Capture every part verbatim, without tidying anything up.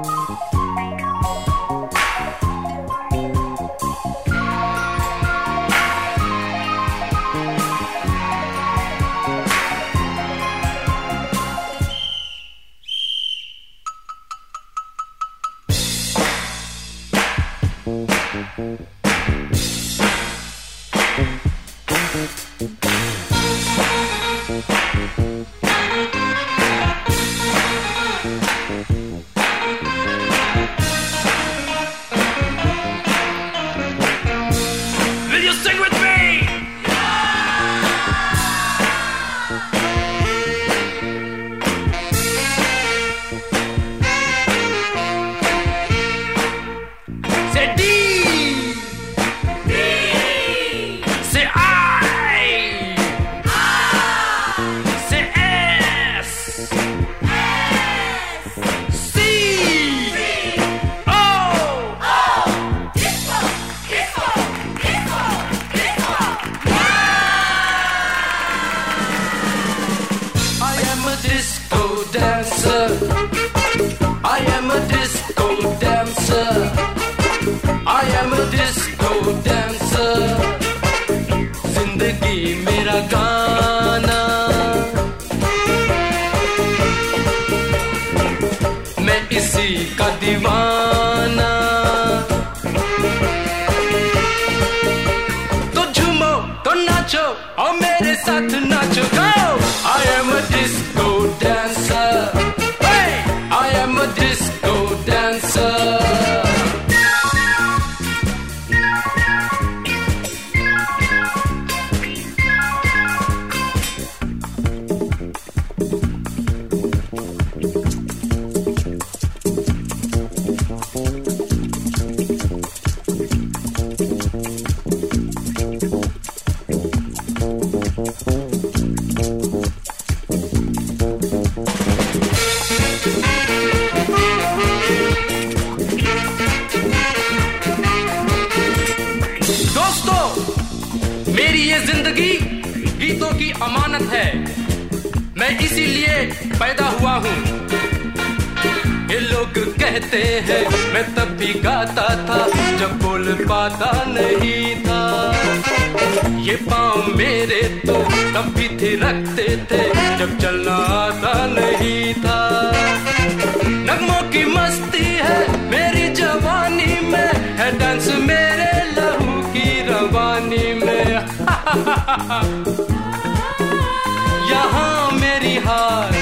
यहाँ मेरी हार,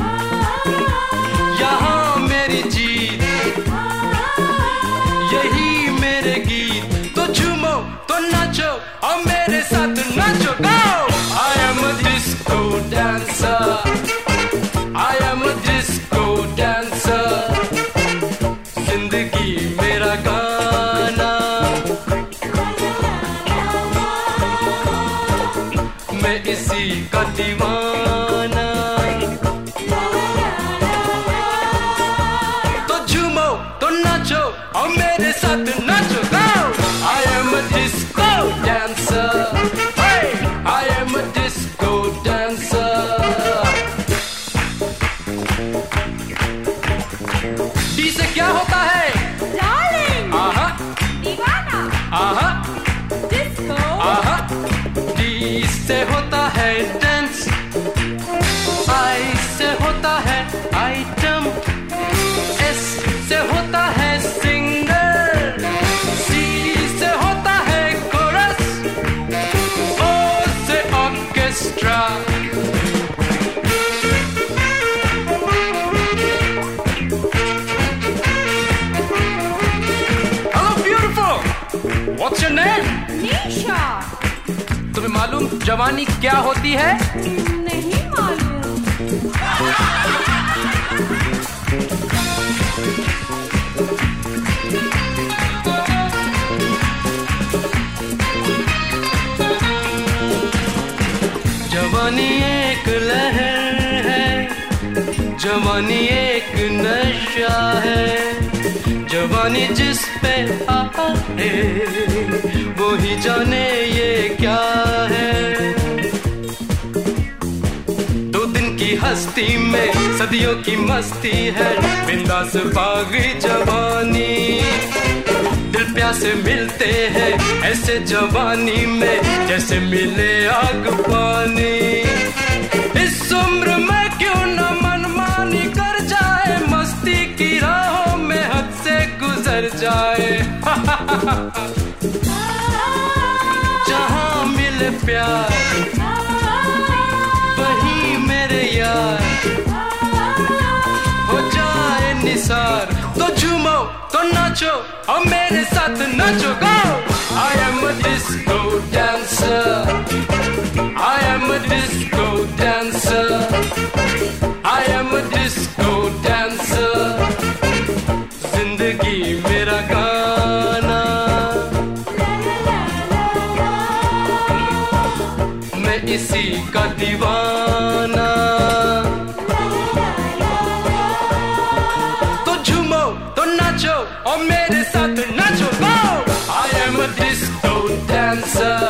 यहाँ मेरी जीत, यही मेरे गीत। तो झूमो तो नाचो और मेरे साथ नाचो। Go! I am a disco dancer, I am a disco dancer, जिंदगी मेरा गाना, मैं इसी का दीवाना। तो झूमो तो नाचो और मेरे साथ नाचो। Go! I am a disco dancer, hey! I am a disco dancer। D से क्या होता है? Darling, आहा, दीवाना, आहा, disco, आहा। डी से होता है डांस, आई से होता है आइटम, एस से होता है सिंगर, सी से होता है कोरस, ओ से orchestra. Hello beautiful, what's your name? Nisha, तुम्हें मालूम जवानी क्या होती है? नहीं मालूम। जवानी एक लहर है, जवानी एक नशा है, जवानी जिस पे आए वो ही जाने ये क्या है। दो दिन की हस्ती में सदियों की मस्ती है, बिंदास बागी जवानी। दिल प्यासे मिलते हैं ऐसे जवानी में, जैसे मिले आग पानी। इस उम्र में क्यों न मनमानी कर जाए, मस्ती की राहों में हद से गुजर जाए। जहाँ मिले प्यार वहीं मेरे यार, हो जाए निसार। तो झूमो तो नाचो और मेरे साथ नाचो। गो! I am a disco dancer, I am a disco dancer, I am a disco dancer। जिंदगी मेरा गाना, मैं इसी का दीवाना। तो झूमो तो नाचो और मेरे साथ नाचो। Go! I am a disco dancer,